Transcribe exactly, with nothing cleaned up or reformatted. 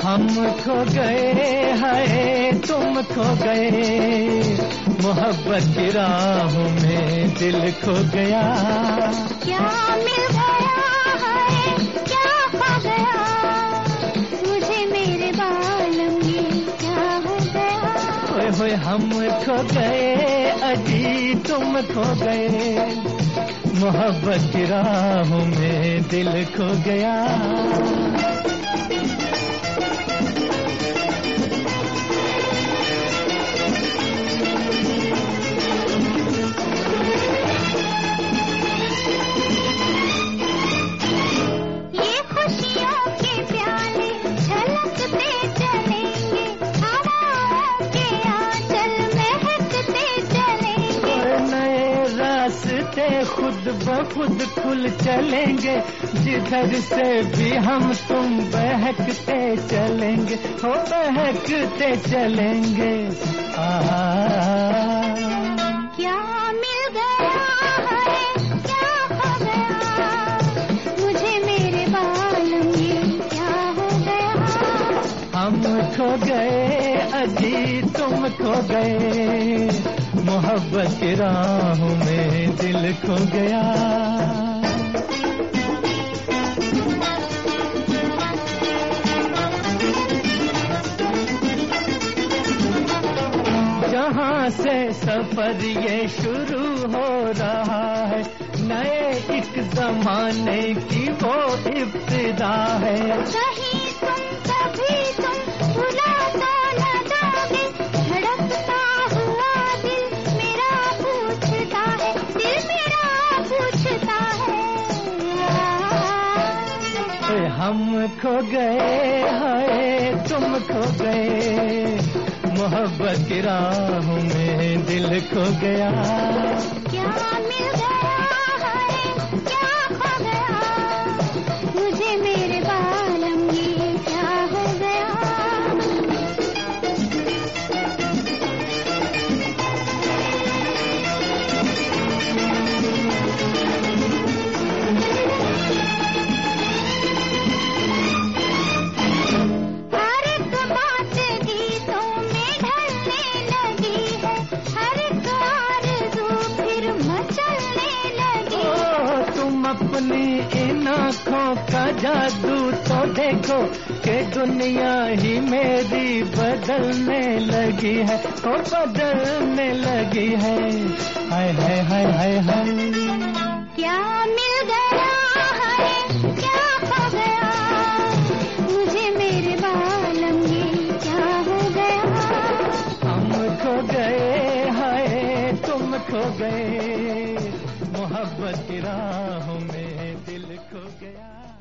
हम खो गए हाय तुम खो गए, मोहब्बत की राहों में दिल खो गया। क्या मिल गया है क्या खो गया, मुझे मेरे बालम ये क्या हो गया। होए होए हम खो गए अजी तुम खो गए, मोहब्बत की राहों में दिल खो गया। खुद ब खुद खुल चलेंगे, जिधर से भी हम तुम बहकते चलेंगे, हो बहकते चलेंगे। आ क्या मिल गया है क्या खो गया, मुझे मेरे बालम ये क्या हो गया। हम खो गए अजी तुम खो गए, मोहब्बत की राहों में दिल खो गया। जहाँ से सफर ये शुरू हो रहा है, नए एक जमाने की वो इब्तिदा है। कहीं तुम कभी तुम भुला तो न दोगे, धड़कता हुआ दिल मेरा पूछता है, दिल मेरा पूछता है। हम खो गए हाय तुम खो गए, मोहब्बत की राहों में दिल खो गया। क्या मिल गया है क्या खो गया, मुझे मेरे बालम ये क्या हो गया। अपनी इन आँखों का जादू तो देखो कि दुनिया ही मेरी बदलने लगी है, ओ बदलने लगी है। हाय हाय हाय हाय हाय क्या मिल गया है क्या खो गया, मुझे मेरे बालम ये क्या हो गया। हम खो गए हाय तुम खो गए, मोहब्बत की राहों में दिल खो गया।